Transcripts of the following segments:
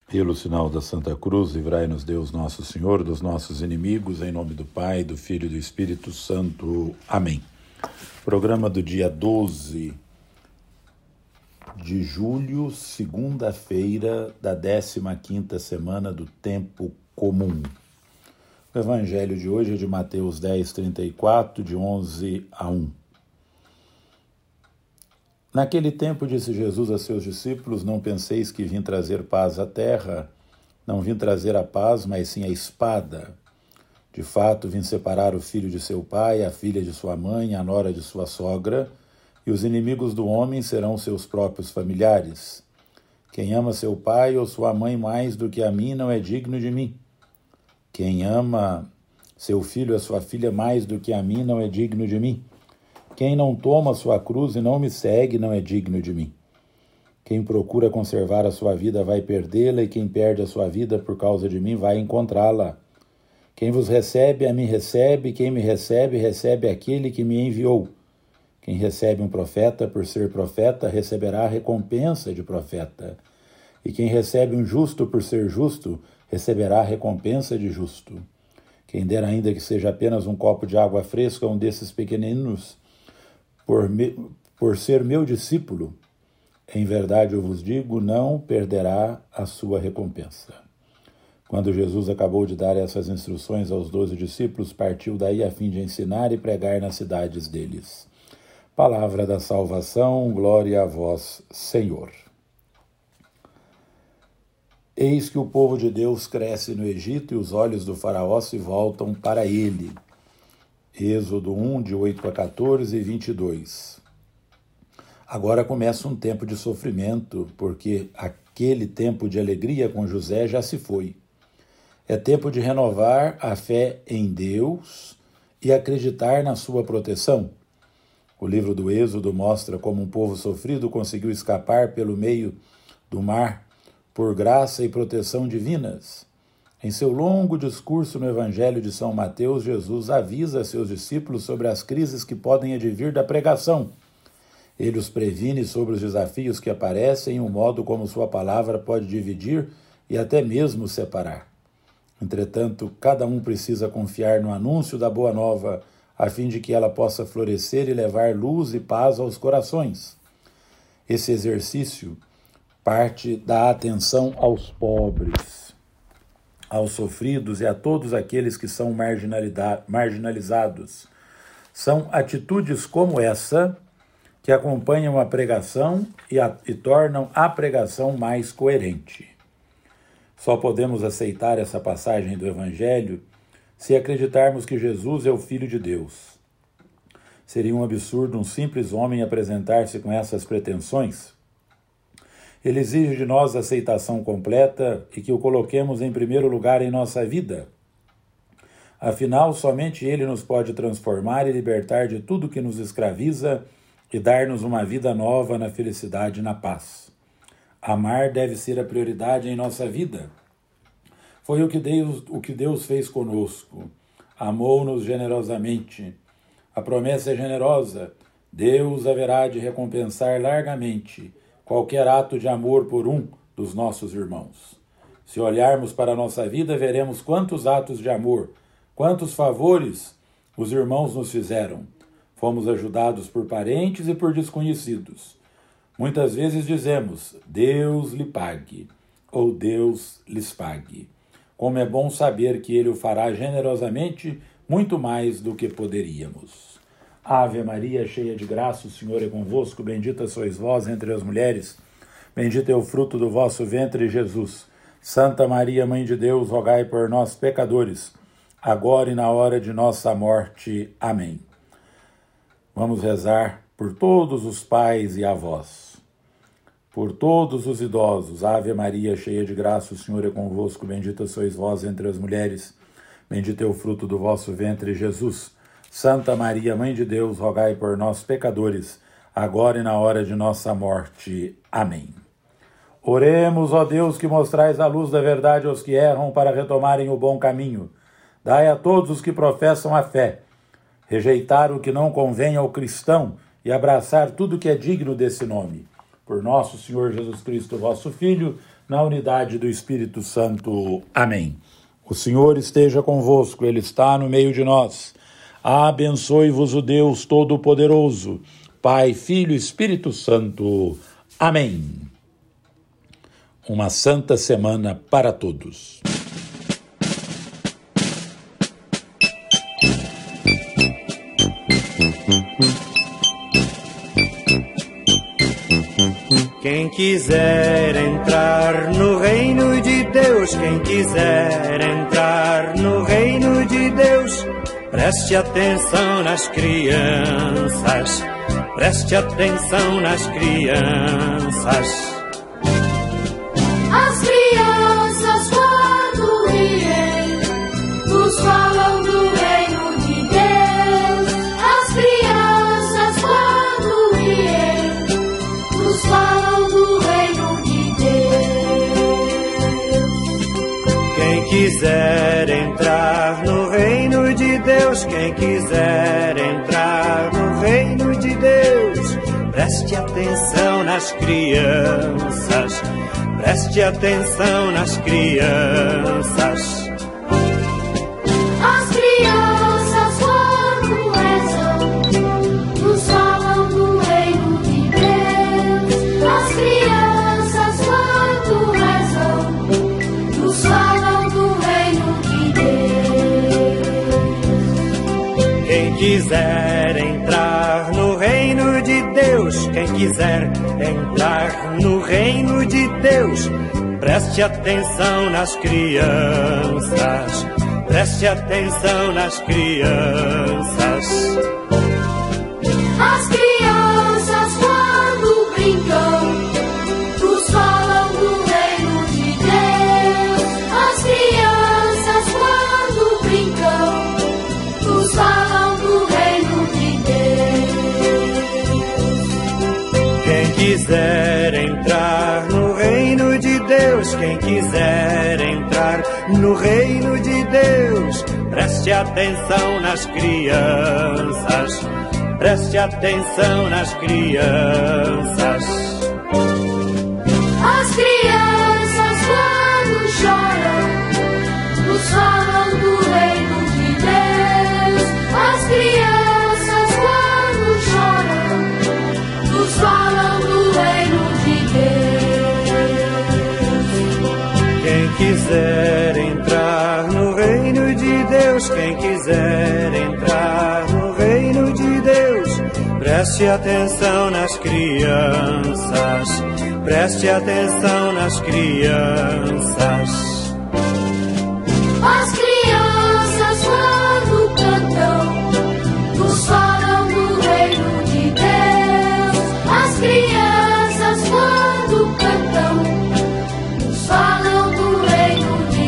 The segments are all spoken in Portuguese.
Pelo sinal da Santa Cruz, livrai-nos Deus nosso Senhor dos nossos inimigos, em nome do Pai, do Filho e do Espírito Santo. Amém. Programa do dia 12 de julho, segunda-feira da 15ª semana do Tempo Comum. O evangelho de hoje é de Mateus 10, 34, de 11 a 1. Naquele tempo disse Jesus a seus discípulos: não penseis que vim trazer paz à terra. Não vim trazer a paz, mas sim a espada. De fato, vim separar o filho de seu pai, a filha de sua mãe, a nora de sua sogra, e os inimigos do homem serão seus próprios familiares. Quem ama seu pai ou sua mãe mais do que a mim não é digno de mim. Quem ama seu filho ou sua filha mais do que a mim não é digno de mim. Quem não toma sua cruz e não me segue não é digno de mim. Quem procura conservar a sua vida vai perdê-la, e quem perde a sua vida por causa de mim vai encontrá-la. Quem vos recebe, a mim recebe, quem me recebe, recebe aquele que me enviou. Quem recebe um profeta por ser profeta, receberá a recompensa de profeta. E quem recebe um justo por ser justo, receberá a recompensa de justo. Quem der ainda que seja apenas um copo de água fresca a um desses pequeninos, por ser meu discípulo, em verdade eu vos digo, não perderá a sua recompensa. Quando Jesus acabou de dar essas instruções aos 12 discípulos, partiu daí a fim de ensinar e pregar nas cidades deles. Palavra da salvação, glória a vós, Senhor. Eis que o povo de Deus cresce no Egito e os olhos do faraó se voltam para ele. Êxodo 1, de 8 a 14 e 22. Agora começa um tempo de sofrimento, porque aquele tempo de alegria com José já se foi. É tempo de renovar a fé em Deus e acreditar na sua proteção. O livro do Êxodo mostra como um povo sofrido conseguiu escapar pelo meio do mar por graça e proteção divinas. Em seu longo discurso no Evangelho de São Mateus, Jesus avisa seus discípulos sobre as crises que podem advir da pregação. Ele os previne sobre os desafios que aparecem e o modo como sua palavra pode dividir e até mesmo separar. Entretanto, cada um precisa confiar no anúncio da Boa Nova, a fim de que ela possa florescer e levar luz e paz aos corações. Esse exercício parte da atenção aos pobres, aos sofridos e a todos aqueles que são marginalizados. São atitudes como essa que acompanham a pregação e tornam a pregação mais coerente. Só podemos aceitar essa passagem do Evangelho se acreditarmos que Jesus é o Filho de Deus. Seria um absurdo um simples homem apresentar-se com essas pretensões? Ele exige de nós aceitação completa e que o coloquemos em primeiro lugar em nossa vida. Afinal, somente Ele nos pode transformar e libertar de tudo que nos escraviza e dar-nos uma vida nova na felicidade e na paz. Amar deve ser a prioridade em nossa vida. Foi o que Deus fez conosco. Amou-nos generosamente. A promessa é generosa. Deus haverá de recompensar largamente qualquer ato de amor por um dos nossos irmãos. Se olharmos para a nossa vida, veremos quantos atos de amor, quantos favores os irmãos nos fizeram. Fomos ajudados por parentes e por desconhecidos. Muitas vezes dizemos, Deus lhe pague, ou Deus lhes pague. Como é bom saber que Ele o fará generosamente, muito mais do que poderíamos. Ave Maria, cheia de graça, o Senhor é convosco, bendita sois vós entre as mulheres, bendito é o fruto do vosso ventre, Jesus. Santa Maria, Mãe de Deus, rogai por nós, pecadores, agora e na hora de nossa morte. Amém. Vamos rezar por todos os pais e avós, por todos os idosos. Ave Maria, cheia de graça, o Senhor é convosco, bendita sois vós entre as mulheres, bendito é o fruto do vosso ventre, Jesus. Santa Maria, Mãe de Deus, rogai por nós, pecadores, agora e na hora de nossa morte. Amém. Oremos, ó Deus, que mostrais a luz da verdade aos que erram para retomarem o bom caminho. Dai a todos os que professam a fé, rejeitar o que não convém ao cristão e abraçar tudo que é digno desse nome. Por nosso Senhor Jesus Cristo, vosso Filho, na unidade do Espírito Santo. Amém. O Senhor esteja convosco, Ele está no meio de nós. Abençoe-vos o Deus Todo-Poderoso, Pai, Filho e Espírito Santo. Amém. Uma santa semana para todos. Quem quiser entrar no reino de Deus, quem quiser entrar no reino de Deus, preste atenção nas crianças, preste atenção nas crianças. As crianças quando riem, nos falam do reino de Deus. As crianças quando riem, nos falam do reino de Deus. Quem quiser entrar no reino de Deus, quem quiser entrar no reino de Deus, preste atenção nas crianças, preste atenção nas crianças. As crianças quando rezam, nos falam do reino de Deus. As crianças quando rezam, nos falam do reino de Deus. Quem quiser entrar no reino de Deus, quem quiser entrar no reino de Deus, preste atenção nas crianças, preste atenção nas crianças. As crianças quando brincam, nos falam do reino de Deus. As crianças quando brincam, nos falam do reino de Deus. Quem quiser entrar no reino de Deus, quem quiser entrar no reino de Deus, preste atenção nas crianças, preste atenção nas crianças. As crianças quando choram, nos falam do reino de Deus. As crianças quando choram, nos falam do reino de Deus. Quem quiser entrar no reino de Deus, quem quiser entrar no reino de Deus, preste atenção nas crianças, preste atenção nas crianças. As crianças quando cantam, nos falam do reino de Deus. As crianças quando cantam, nos falam do reino de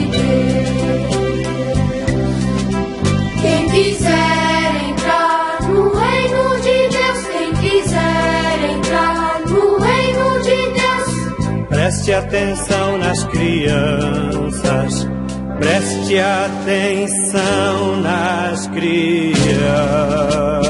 Deus. Quem quiser entrar no reino de Deus, quem quiser entrar no reino de Deus, Preste atenção nas crianças, preste atenção nas crianças.